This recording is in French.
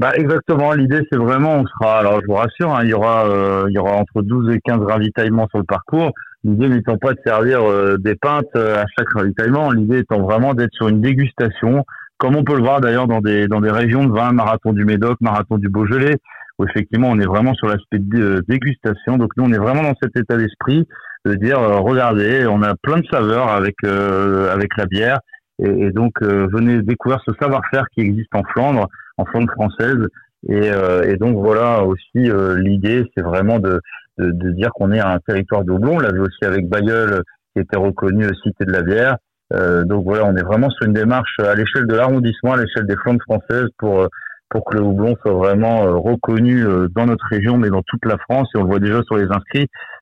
Bah exactement. L'idée c'est vraiment, on sera. Alors je vous rassure, hein, il y aura entre 12 et 15 ravitaillements sur le parcours. L'idée n'étant pas de servir des pintes à chaque ravitaillement. L'idée étant vraiment d'être sur une dégustation, comme on peut le voir d'ailleurs dans des régions de vin, marathon du Médoc, marathon du Beaujolais, où effectivement on est vraiment sur l'aspect dégustation. Donc nous on est vraiment dans cet état d'esprit de dire regardez, on a plein de saveurs avec la bière. Et donc venez découvrir ce savoir-faire qui existe en Flandre française. Et donc voilà aussi l'idée, c'est vraiment de dire qu'on est un territoire de houblon. On l'avait aussi avec Bayeul, qui était reconnu cité de la bière. Donc voilà, on est vraiment sur une démarche à l'échelle de l'arrondissement, à l'échelle des Flandres françaises, pour que le houblon soit vraiment reconnu dans notre région, mais dans toute la France. Et on le voit déjà sur les inscrits.